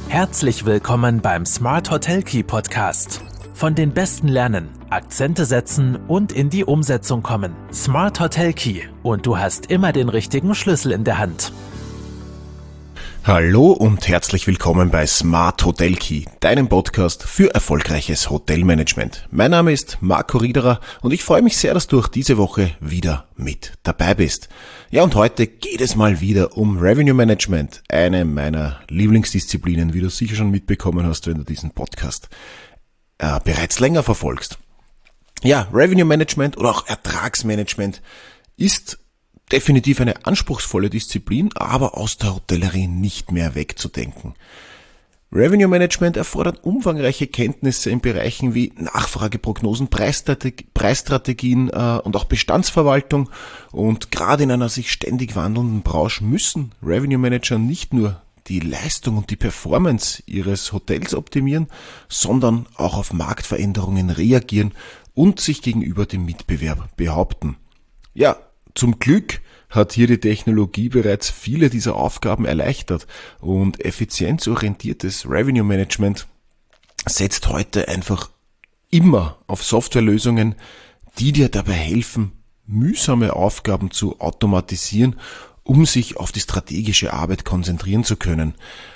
Herzlich willkommen beim Smart Hotel Key Podcast. Von den Besten lernen, Akzente setzen und in die Umsetzung kommen. Smart Hotel Key und du hast immer den richtigen Schlüssel in der Hand. Hallo und herzlich willkommen bei Smart Hotel Key, deinem Podcast für erfolgreiches Hotelmanagement. Mein Name ist Marco Riederer und ich freue mich sehr, dass du auch diese Woche wieder mit dabei bist. Ja, und heute geht es mal wieder um Revenue Management, eine meiner Lieblingsdisziplinen, wie du sicher schon mitbekommen hast, wenn du diesen Podcast bereits länger verfolgst. Ja, Revenue Management oder auch Ertragsmanagement ist definitiv eine anspruchsvolle Disziplin, aber aus der Hotellerie nicht mehr wegzudenken. Revenue Management erfordert umfangreiche Kenntnisse in Bereichen wie Nachfrageprognosen, Preisstrategien und auch Bestandsverwaltung. Und gerade in einer sich ständig wandelnden Branche müssen Revenue Manager nicht nur die Leistung und die Performance ihres Hotels optimieren, sondern auch auf Marktveränderungen reagieren und sich gegenüber dem Mitbewerb behaupten. Ja, zum Glück hat hier die Technologie bereits viele dieser Aufgaben erleichtert und effizienzorientiertes Revenue Management setzt heute einfach immer auf Softwarelösungen, die dir dabei helfen, mühsame Aufgaben zu automatisieren, um sich auf die strategische Arbeit konzentrieren zu können.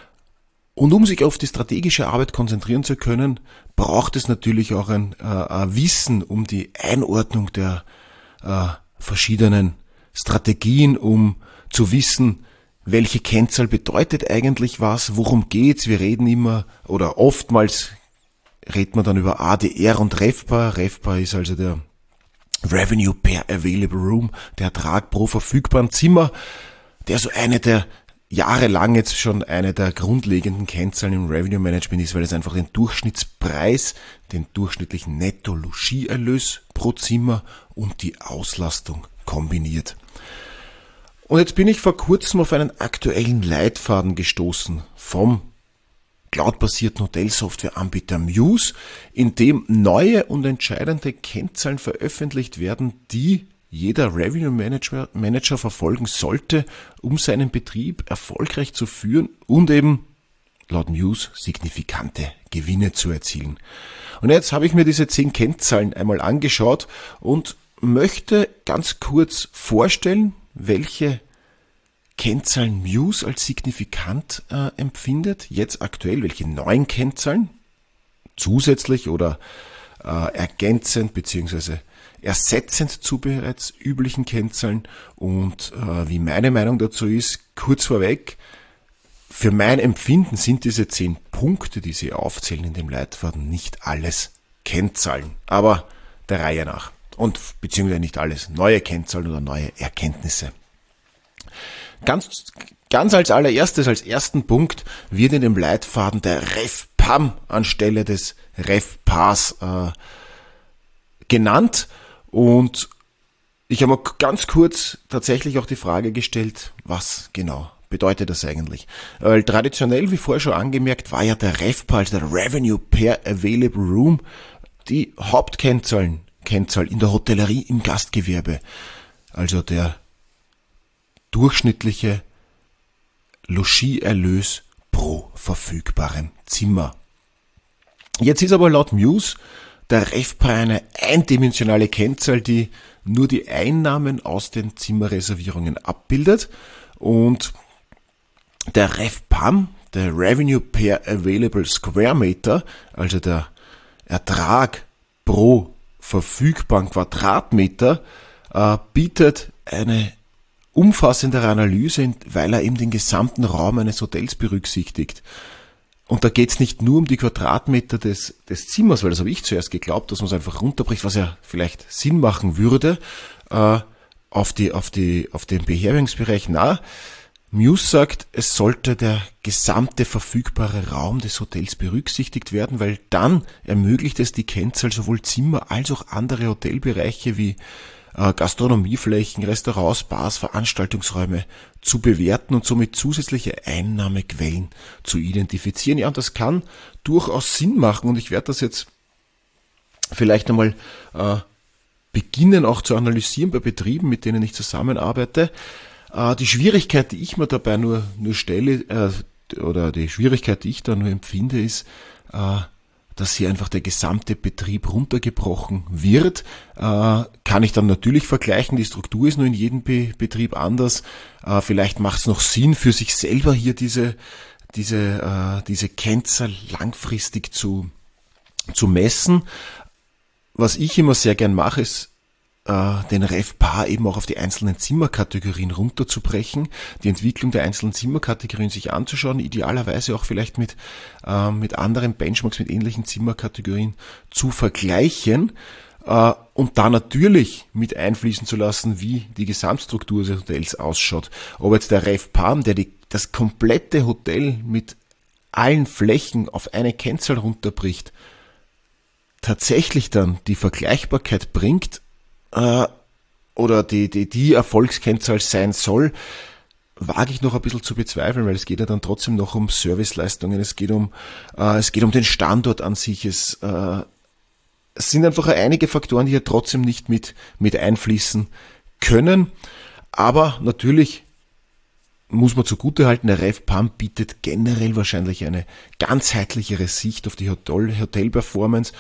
Und um sich auf die strategische Arbeit konzentrieren zu können, braucht es natürlich auch ein Wissen um die Einordnung der verschiedenen Strategien, um zu wissen, welche Kennzahl bedeutet eigentlich was, worum geht's. Wir reden immer oder oftmals redet man dann über ADR und RevPAR. RevPAR ist also der Revenue per Available Room, der Ertrag pro verfügbaren Zimmer, der so jahrelang jetzt schon eine der grundlegenden Kennzahlen im Revenue Management ist, weil es einfach den Durchschnittspreis, den durchschnittlichen Netto-Logieerlös pro Zimmer und die Auslastung kombiniert. Und jetzt bin ich vor kurzem auf einen aktuellen Leitfaden gestoßen vom cloudbasierten Hotelsoftwareanbieter Muse, in dem neue und entscheidende Kennzahlen veröffentlicht werden, die jeder Revenue Manager verfolgen sollte, um seinen Betrieb erfolgreich zu führen und eben laut Muse signifikante Gewinne zu erzielen. Und jetzt habe ich mir diese 10 Kennzahlen einmal angeschaut und möchte ganz kurz vorstellen, welche Kennzahlen Muse als signifikant empfindet, jetzt aktuell, welche neuen Kennzahlen zusätzlich oder ergänzend bzw. ersetzend zu bereits üblichen Kennzahlen und wie meine Meinung dazu ist, kurz vorweg, für mein Empfinden sind diese 10 Punkte, die sie aufzählen in dem Leitfaden, nicht alles Kennzahlen, aber der Reihe nach. Und beziehungsweise nicht alles neue Kennzahlen oder neue Erkenntnisse. Ganz als allererstes, als ersten Punkt wird in dem Leitfaden der RevPAM anstelle des RevPARs genannt. Und ich habe mir ganz kurz tatsächlich auch die Frage gestellt, was genau bedeutet das eigentlich? Weil traditionell, wie vorher schon angemerkt, war ja der RevPAR, also der Revenue per Available Room, die Hauptkennzahl in der Hotellerie im Gastgewerbe. Also der durchschnittliche Logieerlös pro verfügbarem Zimmer. Jetzt ist aber laut Muse der RevPAR eine eindimensionale Kennzahl, die nur die Einnahmen aus den Zimmerreservierungen abbildet. Und der RevPAM, der Revenue per Available Square Meter, also der Ertrag pro verfügbaren Quadratmeter, bietet eine umfassendere Analyse, weil er eben den gesamten Raum eines Hotels berücksichtigt. Und da geht es nicht nur um die Quadratmeter des Zimmers, weil das habe ich zuerst geglaubt, dass man es einfach runterbricht, was ja vielleicht Sinn machen würde, auf den Beherbergungsbereich. Muse sagt, es sollte der gesamte verfügbare Raum des Hotels berücksichtigt werden, weil dann ermöglicht es die Kennzahl sowohl Zimmer als auch andere Hotelbereiche wie Gastronomieflächen, Restaurants, Bars, Veranstaltungsräume zu bewerten und somit zusätzliche Einnahmequellen zu identifizieren. Ja, und das kann durchaus Sinn machen und ich werde das jetzt vielleicht einmal beginnen auch zu analysieren bei Betrieben, mit denen ich zusammenarbeite. Die Schwierigkeit, die ich mir dabei nur stelle, oder die Schwierigkeit, die ich da nur empfinde, ist, dass hier einfach der gesamte Betrieb runtergebrochen wird. Kann ich dann natürlich vergleichen, die Struktur ist nur in jedem Betrieb anders. Vielleicht macht es noch Sinn, für sich selber hier diese Kennzahl langfristig zu messen. Was ich immer sehr gern mache, ist, den RevPAR eben auch auf die einzelnen Zimmerkategorien runterzubrechen, die Entwicklung der einzelnen Zimmerkategorien sich anzuschauen, idealerweise auch vielleicht mit anderen Benchmarks, mit ähnlichen Zimmerkategorien zu vergleichen und da natürlich mit einfließen zu lassen, wie die Gesamtstruktur des Hotels ausschaut. Ob jetzt der RevPAR, der das komplette Hotel mit allen Flächen auf eine Kennzahl runterbricht, tatsächlich dann die Vergleichbarkeit bringt, oder die Erfolgskennzahl sein soll, wage ich noch ein bisschen zu bezweifeln, weil es geht ja dann trotzdem noch um Serviceleistungen, es geht um den Standort an sich, es sind einfach einige Faktoren, die ja trotzdem nicht mit einfließen können, aber natürlich muss man zugutehalten, der RevPAR bietet generell wahrscheinlich eine ganzheitlichere Sicht auf die Hotel-Performance.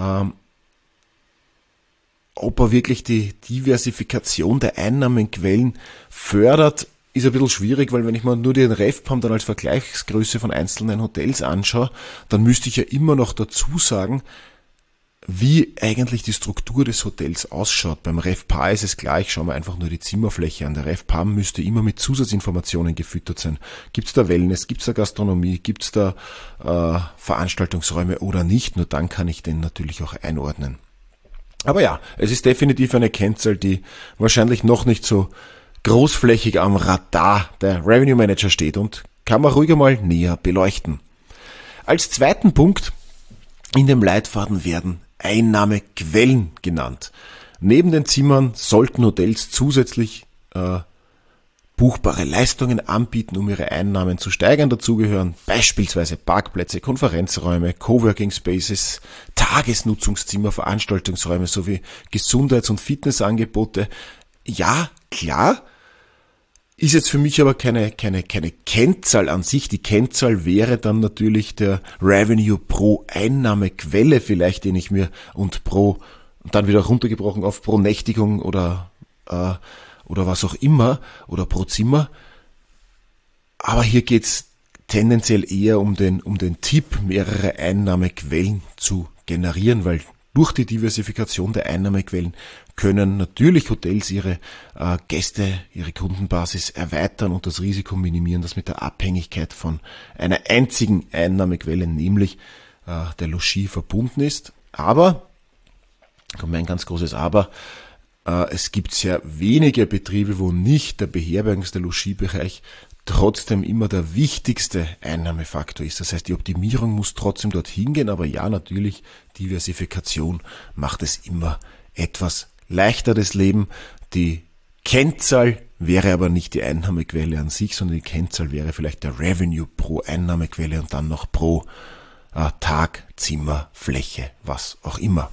Ob er wirklich die Diversifikation der Einnahmenquellen fördert, ist ein bisschen schwierig, weil wenn ich mir nur den RevPAR dann als Vergleichsgröße von einzelnen Hotels anschaue, dann müsste ich ja immer noch dazu sagen, wie eigentlich die Struktur des Hotels ausschaut. Beim RevPAR ist es klar, ich schaue mir einfach nur die Zimmerfläche an. Der RevPAR müsste immer mit Zusatzinformationen gefüttert sein. Gibt es da Wellness, gibt es da Gastronomie, gibt es da Veranstaltungsräume oder nicht? Nur dann kann ich den natürlich auch einordnen. Aber ja, es ist definitiv eine Kennzahl, die wahrscheinlich noch nicht so großflächig am Radar der Revenue Manager steht und kann man ruhiger mal näher beleuchten. Als zweiten Punkt in dem Leitfaden werden Einnahmequellen genannt. Neben den Zimmern sollten Hotels zusätzlich buchbare Leistungen anbieten, um ihre Einnahmen zu steigern. Dazu gehören beispielsweise Parkplätze, Konferenzräume, Coworking Spaces, Tagesnutzungszimmer, Veranstaltungsräume sowie Gesundheits- und Fitnessangebote. Ja, klar, ist jetzt für mich aber keine Kennzahl an sich. Die Kennzahl wäre dann natürlich der Revenue pro Einnahmequelle vielleicht, den ich mir und dann wieder runtergebrochen auf pro Nächtigung oder was auch immer oder pro Zimmer. Aber hier geht's tendenziell eher um den Tipp, mehrere Einnahmequellen zu generieren, weil durch die Diversifikation der Einnahmequellen können natürlich Hotels ihre Gäste, ihre Kundenbasis erweitern und das Risiko minimieren, das mit der Abhängigkeit von einer einzigen Einnahmequelle, nämlich der Logis, verbunden ist. Aber, kommt ein ganz großes Aber, es gibt sehr wenige Betriebe, wo nicht der Beherbergungs-, der Logis-Bereich trotzdem immer der wichtigste Einnahmefaktor ist. Das heißt, die Optimierung muss trotzdem dorthin gehen, aber ja, natürlich, Diversifikation macht es immer etwas leichter, das Leben. Die Kennzahl wäre aber nicht die Einnahmequelle an sich, sondern die Kennzahl wäre vielleicht der Revenue pro Einnahmequelle und dann noch pro Tag, Zimmer, Fläche, was auch immer.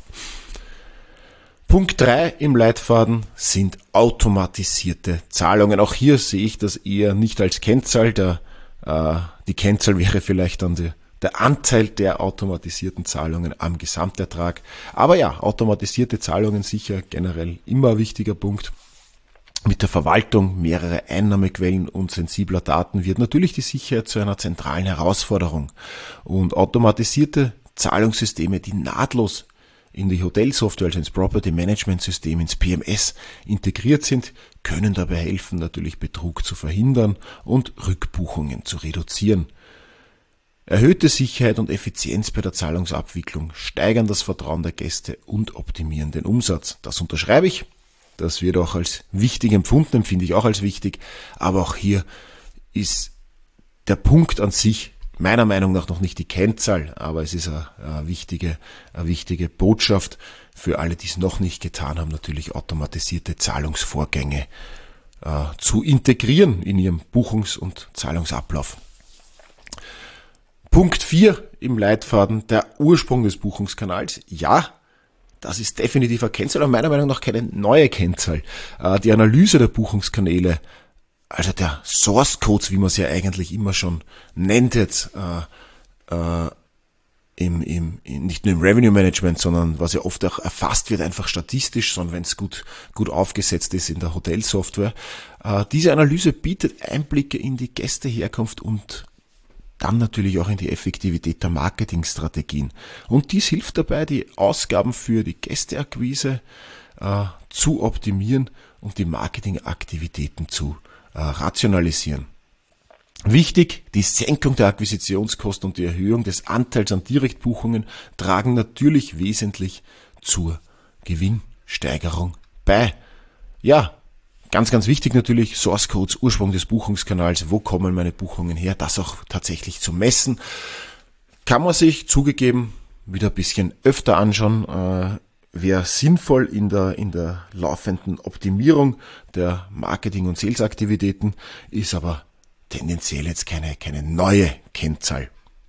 Punkt 3 im Leitfaden sind automatisierte Zahlungen. Auch hier sehe ich das eher nicht als Kennzahl. Die Kennzahl wäre vielleicht dann der Anteil der automatisierten Zahlungen am Gesamtertrag. Aber ja, automatisierte Zahlungen sicher generell immer ein wichtiger Punkt. Mit der Verwaltung mehrerer Einnahmequellen und sensibler Daten wird natürlich die Sicherheit zu einer zentralen Herausforderung. Und automatisierte Zahlungssysteme, die nahtlos in die Hotelsoftware, also ins Property Management System, ins PMS integriert sind, können dabei helfen, natürlich Betrug zu verhindern und Rückbuchungen zu reduzieren. Erhöhte Sicherheit und Effizienz bei der Zahlungsabwicklung steigern das Vertrauen der Gäste und optimieren den Umsatz. Das unterschreibe ich. Das wird auch als wichtig empfunden, empfinde ich auch als wichtig. Aber auch hier ist der Punkt an sich meiner Meinung nach noch nicht die Kennzahl, aber es ist eine wichtige Botschaft für alle, die es noch nicht getan haben, natürlich automatisierte Zahlungsvorgänge zu integrieren in ihrem Buchungs- und Zahlungsablauf. Punkt 4 im Leitfaden, der Ursprung des Buchungskanals. Ja, das ist definitiv eine Kennzahl, aber meiner Meinung nach keine neue Kennzahl. Die Analyse der Buchungskanäle also der Source Codes, wie man es ja eigentlich immer schon nennt jetzt, nicht nur im Revenue Management, sondern was ja oft auch erfasst wird, einfach statistisch, sondern wenn es gut aufgesetzt ist in der Hotelsoftware. Diese Analyse bietet Einblicke in die Gästeherkunft und dann natürlich auch in die Effektivität der Marketingstrategien. Und dies hilft dabei, die Ausgaben für die Gästeakquise zu optimieren und die Marketingaktivitäten zu rationalisieren. Wichtig, die Senkung der Akquisitionskosten und die Erhöhung des Anteils an Direktbuchungen tragen natürlich wesentlich zur Gewinnsteigerung bei. Ja, ganz, ganz wichtig natürlich, Source Codes, Ursprung des Buchungskanals, wo kommen meine Buchungen her, das auch tatsächlich zu messen. Kann man sich zugegeben wieder ein bisschen öfter anschauen, wäre sinnvoll in der laufenden Optimierung der Marketing- und Sales-Aktivitäten, ist aber tendenziell jetzt keine neue Kennzahl.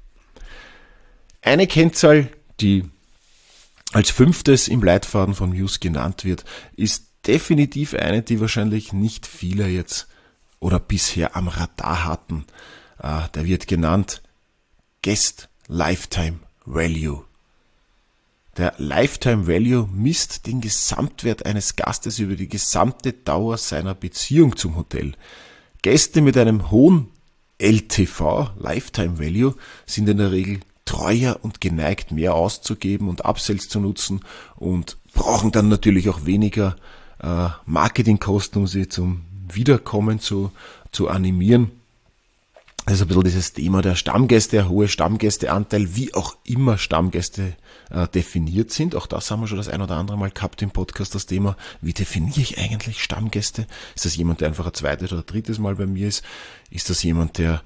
Eine Kennzahl, die als 5. im Leitfaden von Muse genannt wird, ist definitiv eine, die wahrscheinlich nicht viele jetzt oder bisher am Radar hatten. Der wird genannt Guest Lifetime Value. Der Lifetime Value misst den Gesamtwert eines Gastes über die gesamte Dauer seiner Beziehung zum Hotel. Gäste mit einem hohen LTV, Lifetime Value, sind in der Regel treuer und geneigt, mehr auszugeben und Upsells zu nutzen und brauchen dann natürlich auch weniger Marketingkosten, um sie zum Wiederkommen zu animieren. Das ist ein bisschen dieses Thema der Stammgäste, der hohe Stammgästeanteil, wie auch immer Stammgäste definiert sind. Auch das haben wir schon das ein oder andere Mal gehabt im Podcast, das Thema, wie definiere ich eigentlich Stammgäste? Ist das jemand, der einfach ein zweites oder drittes Mal bei mir ist? Ist das jemand, der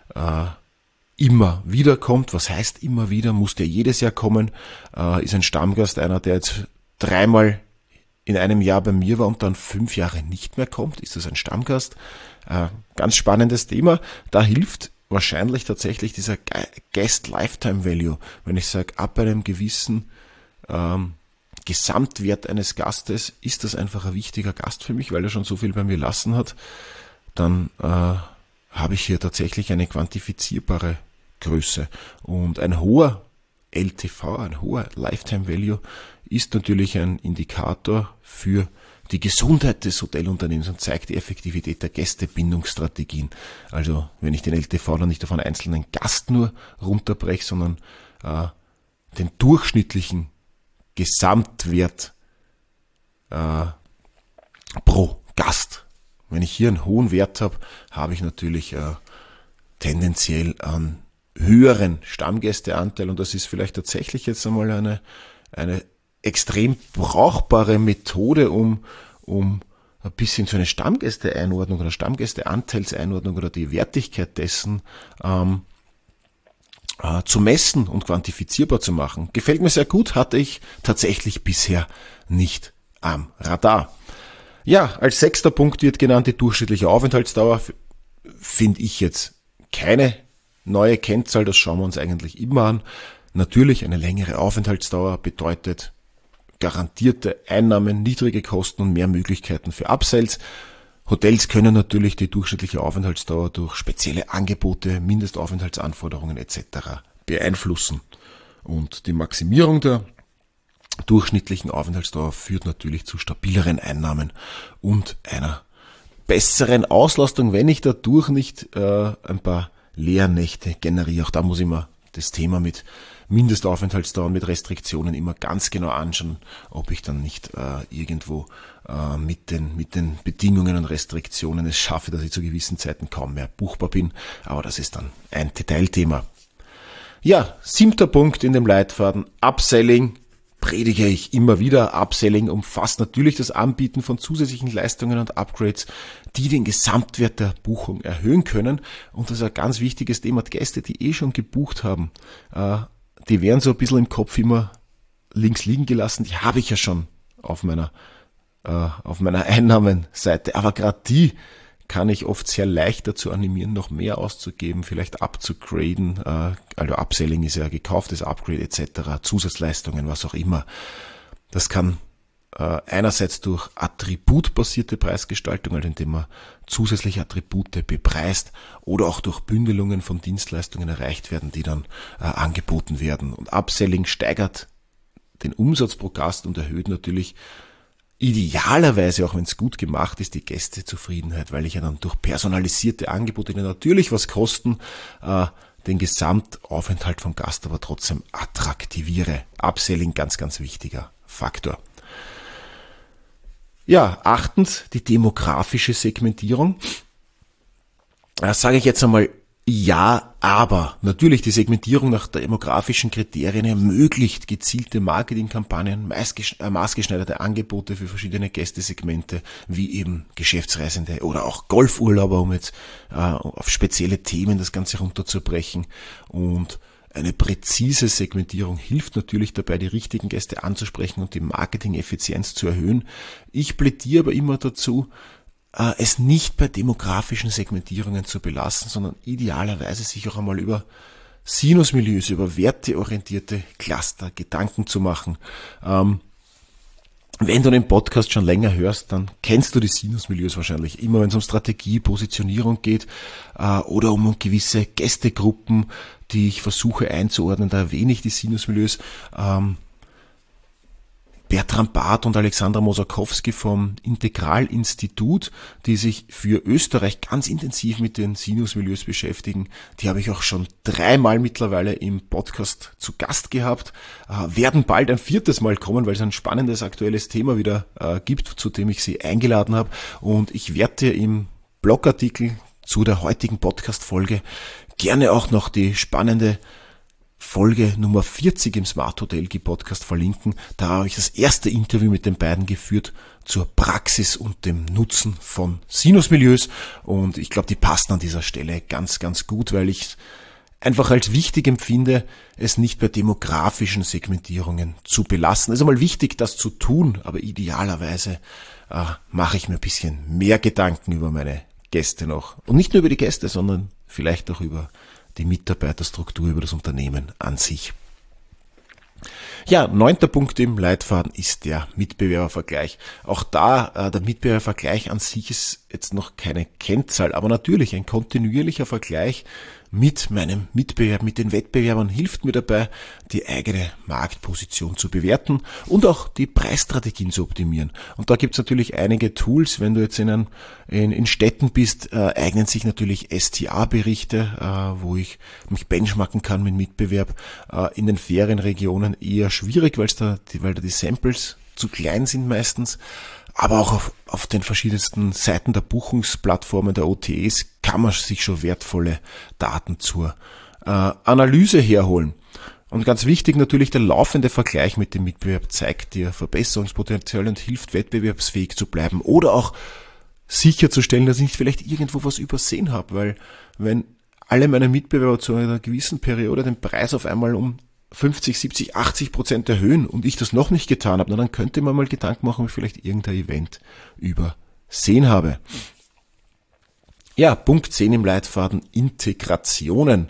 immer wieder kommt? Was heißt immer wieder? Muss der jedes Jahr kommen? Ist ein Stammgast einer, der jetzt 3-mal in einem Jahr bei mir war und dann 5 Jahre nicht mehr kommt? Ist das ein Stammgast? Ganz spannendes Thema. Da hilft wahrscheinlich tatsächlich dieser Guest Lifetime Value. Wenn ich sage, ab einem gewissen Gesamtwert eines Gastes ist das einfach ein wichtiger Gast für mich, weil er schon so viel bei mir lassen hat, dann habe ich hier tatsächlich eine quantifizierbare Größe. Und ein hoher LTV, ein hoher Lifetime Value ist natürlich ein Indikator für die Gesundheit des Hotelunternehmens und zeigt die Effektivität der Gästebindungsstrategien. Also wenn ich den LTV dann nicht auf einen einzelnen Gast nur runterbreche, sondern den durchschnittlichen Gesamtwert pro Gast. Wenn ich hier einen hohen Wert habe, habe ich natürlich tendenziell einen höheren Stammgästeanteil und das ist vielleicht tatsächlich jetzt einmal eine extrem brauchbare Methode, um ein bisschen so eine Stammgästeeinordnung oder Stammgästeanteilseinordnung oder die Wertigkeit dessen zu messen und quantifizierbar zu machen. Gefällt mir sehr gut, hatte ich tatsächlich bisher nicht am Radar. Ja, als 6. Punkt wird genannt die durchschnittliche Aufenthaltsdauer. Finde ich jetzt keine neue Kennzahl, das schauen wir uns eigentlich immer an. Natürlich eine längere Aufenthaltsdauer bedeutet garantierte Einnahmen, niedrige Kosten und mehr Möglichkeiten für Upsells. Hotels können natürlich die durchschnittliche Aufenthaltsdauer durch spezielle Angebote, Mindestaufenthaltsanforderungen etc. beeinflussen. Und die Maximierung der durchschnittlichen Aufenthaltsdauer führt natürlich zu stabileren Einnahmen und einer besseren Auslastung, wenn ich dadurch nicht ein paar Leernächte generiere. Auch da muss ich mir das Thema mit Mindestaufenthaltsdauern, mit Restriktionen immer ganz genau anschauen, ob ich dann nicht irgendwo mit den Bedingungen und Restriktionen es schaffe, dass ich zu gewissen Zeiten kaum mehr buchbar bin. Aber das ist dann ein Detailthema. Ja, 7. Punkt in dem Leitfaden, Upselling. Predige ich immer wieder. Upselling umfasst natürlich das Anbieten von zusätzlichen Leistungen und Upgrades, die den Gesamtwert der Buchung erhöhen können. Und das ist ein ganz wichtiges Thema. Die Gäste, die schon gebucht haben, die werden so ein bisschen im Kopf immer links liegen gelassen. Die habe ich ja schon auf meiner Einnahmenseite. Aber gerade die kann ich oft sehr leicht dazu animieren, noch mehr auszugeben, vielleicht abzugraden. Also Upselling ist ja gekauftes Upgrade etc., Zusatzleistungen, was auch immer. Das kann einerseits durch attributbasierte Preisgestaltung, also indem man zusätzliche Attribute bepreist, oder auch durch Bündelungen von Dienstleistungen erreicht werden, die dann angeboten werden. Und Upselling steigert den Umsatz pro Gast und erhöht natürlich idealerweise, auch wenn es gut gemacht ist, die Gästezufriedenheit, weil ich ja dann durch personalisierte Angebote, die natürlich was kosten, den Gesamtaufenthalt vom Gast aber trotzdem attraktiviere. Upselling, ganz, ganz wichtiger Faktor. Ja, achtens, die demografische Segmentierung. Sage ich jetzt einmal ja, aber natürlich die Segmentierung nach demografischen Kriterien ermöglicht gezielte Marketingkampagnen, maßgeschneiderte Angebote für verschiedene Gästesegmente, wie eben Geschäftsreisende oder auch Golfurlauber, um jetzt auf spezielle Themen das Ganze runterzubrechen. Und eine präzise Segmentierung hilft natürlich dabei, die richtigen Gäste anzusprechen und die Marketing-Effizienz zu erhöhen. Ich plädiere aber immer dazu, es nicht bei demografischen Segmentierungen zu belassen, sondern idealerweise sich auch einmal über Sinusmilieus, über werteorientierte Cluster Gedanken zu machen. Wenn du den Podcast schon länger hörst, dann kennst du die Sinusmilieus wahrscheinlich. Immer wenn es um Strategie, Positionierung geht oder um gewisse Gästegruppen, die ich versuche einzuordnen, da erwähne ich die Sinusmilieus. Bertram Barth und Alexandra Mosakowski vom Integralinstitut, die sich für Österreich ganz intensiv mit den Sinusmilieus beschäftigen. Die habe ich auch schon 3-mal mittlerweile im Podcast zu Gast gehabt, werden bald ein 4. Mal kommen, weil es ein spannendes aktuelles Thema wieder gibt, zu dem ich sie eingeladen habe. Und ich werde dir im Blogartikel zu der heutigen Podcast-Folge gerne auch noch die spannende Folge Nummer 40 im Smart Hotelkey Podcast verlinken. Da habe ich das erste Interview mit den beiden geführt zur Praxis und dem Nutzen von Sinusmilieus. Und ich glaube, die passen an dieser Stelle ganz, ganz gut, weil ich einfach als wichtig empfinde, es nicht bei demografischen Segmentierungen zu belassen. Es ist einmal wichtig, das zu tun, aber idealerweise mache ich mir ein bisschen mehr Gedanken über meine Gäste noch. Und nicht nur über die Gäste, sondern vielleicht auch über die Mitarbeiterstruktur, über das Unternehmen an sich. Ja, 9. Punkt im Leitfaden ist der Mitbewerbervergleich. Auch da, der Mitbewerbervergleich an sich ist jetzt noch keine Kennzahl, aber natürlich ein kontinuierlicher Vergleich mit meinem Mitbewerb, mit den Wettbewerbern hilft mir dabei, die eigene Marktposition zu bewerten und auch die Preisstrategien zu optimieren. Und da gibt's natürlich einige Tools. Wenn du jetzt in Städten bist, eignen sich natürlich STA-Berichte, wo ich mich benchmarken kann mit Mitbewerb. In den Ferienregionen eher schwierig, weil da die Samples zu klein sind meistens. Aber auch auf den verschiedensten Seiten der Buchungsplattformen, der OTAs, kann man sich schon wertvolle Daten zur Analyse herholen. Und ganz wichtig natürlich, der laufende Vergleich mit dem Mitbewerb zeigt dir Verbesserungspotenzial und hilft, wettbewerbsfähig zu bleiben oder auch sicherzustellen, dass ich nicht vielleicht irgendwo was übersehen habe, weil wenn alle meine Mitbewerber zu einer gewissen Periode den Preis auf einmal um 50, 70, 80% erhöhen und ich das noch nicht getan habe, dann könnte man mal Gedanken machen, ob ich vielleicht irgendein Event übersehen habe. Ja, Punkt 10 im Leitfaden, Integrationen.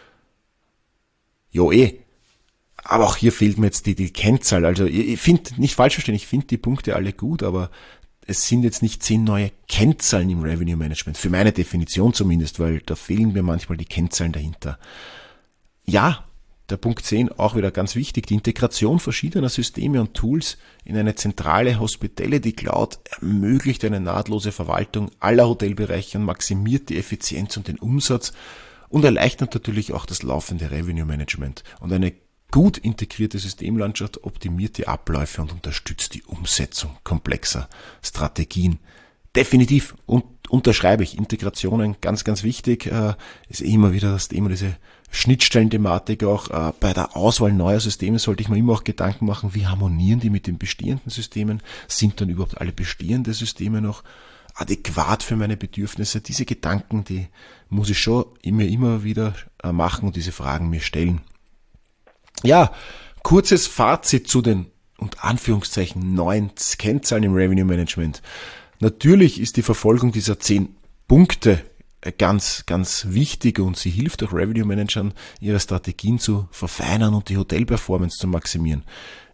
Aber auch hier fehlt mir jetzt die Kennzahl. Also ich finde, nicht falsch verstehen, ich finde die Punkte alle gut, aber es sind jetzt nicht 10 neue Kennzahlen im Revenue Management, für meine Definition zumindest, weil da fehlen mir manchmal die Kennzahlen dahinter. Ja, der Punkt 10, auch wieder ganz wichtig, die Integration verschiedener Systeme und Tools in eine zentrale Hospitality Cloud ermöglicht eine nahtlose Verwaltung aller Hotelbereiche und maximiert die Effizienz und den Umsatz und erleichtert natürlich auch das laufende Revenue Management. Und eine gut integrierte Systemlandschaft optimiert die Abläufe und unterstützt die Umsetzung komplexer Strategien. Definitiv unterschreibe ich. Integrationen, ganz, ganz wichtig, ist immer wieder das Thema, diese Schnittstellenthematik auch. Bei der Auswahl neuer Systeme sollte ich mir immer auch Gedanken machen, wie harmonieren die mit den bestehenden Systemen? Sind dann überhaupt alle bestehenden Systeme noch adäquat für meine Bedürfnisse? Diese Gedanken, die muss ich schon immer wieder machen und diese Fragen mir stellen. Ja, kurzes Fazit zu den, unter Anführungszeichen, 9 Kennzahlen im Revenue Management. Natürlich ist die Verfolgung dieser 10 Punkte ganz, ganz wichtig und sie hilft auch Revenue Managern, ihre Strategien zu verfeinern und die Hotelperformance zu maximieren.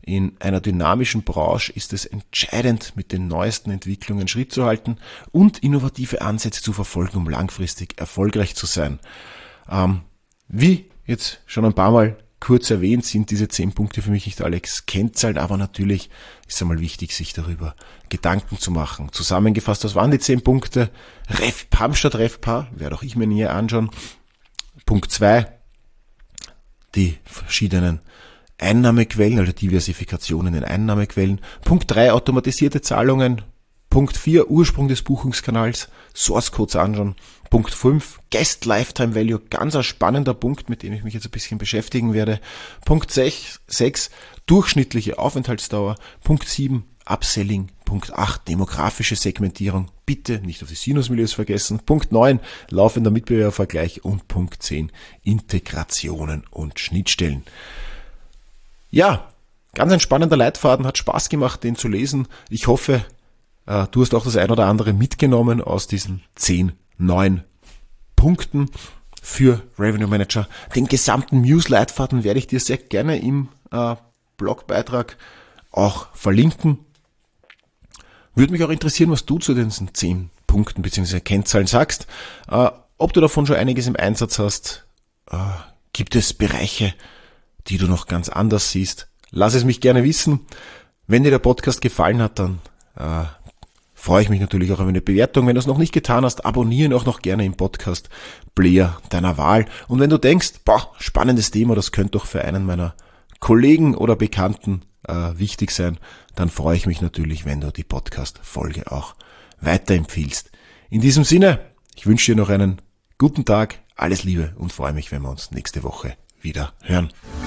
In einer dynamischen Branche ist es entscheidend, mit den neuesten Entwicklungen Schritt zu halten und innovative Ansätze zu verfolgen, um langfristig erfolgreich zu sein. Wie jetzt schon ein paar Mal kurz erwähnt, sind diese 10 Punkte für mich nicht alle Kennzahlen, aber natürlich ist es einmal wichtig, sich darüber Gedanken zu machen. Zusammengefasst, was waren die 10 Punkte? PAM statt RevPAR, werde auch ich mir näher anschauen. Punkt 2, die verschiedenen Einnahmequellen, also Diversifikationen in Einnahmequellen. Punkt 3, automatisierte Zahlungen. Punkt 4, Ursprung des Buchungskanals, Source Codes anschauen. Punkt 5, Guest Lifetime Value, ganz ein spannender Punkt, mit dem ich mich jetzt ein bisschen beschäftigen werde. Punkt 6, durchschnittliche Aufenthaltsdauer. Punkt 7, Upselling. Punkt 8, demografische Segmentierung. Bitte nicht auf die Sinusmilieus vergessen. Punkt 9, laufender Mitbewerbervergleich. Und Punkt 10, Integrationen und Schnittstellen. Ja, ganz ein spannender Leitfaden, hat Spaß gemacht, den zu lesen. Ich hoffe, du hast auch das ein oder andere mitgenommen aus diesen 10 neuen Punkten für Revenue Manager. Den gesamten News-Leitfaden werde ich dir sehr gerne im Blogbeitrag auch verlinken. Würde mich auch interessieren, was du zu diesen 10 Punkten bzw. Kennzahlen sagst. Ob du davon schon einiges im Einsatz hast. Gibt es Bereiche, die du noch ganz anders siehst? Lass es mich gerne wissen. Wenn dir der Podcast gefallen hat, dann freue ich mich natürlich auch über eine Bewertung. Wenn du es noch nicht getan hast, abonniere ihn auch noch gerne im Podcast-Player deiner Wahl. Und wenn du denkst, spannendes Thema, das könnte doch für einen meiner Kollegen oder Bekannten wichtig sein, dann freue ich mich natürlich, wenn du die Podcast-Folge auch weiterempfiehlst. In diesem Sinne, ich wünsche dir noch einen guten Tag, alles Liebe und freue mich, wenn wir uns nächste Woche wieder hören.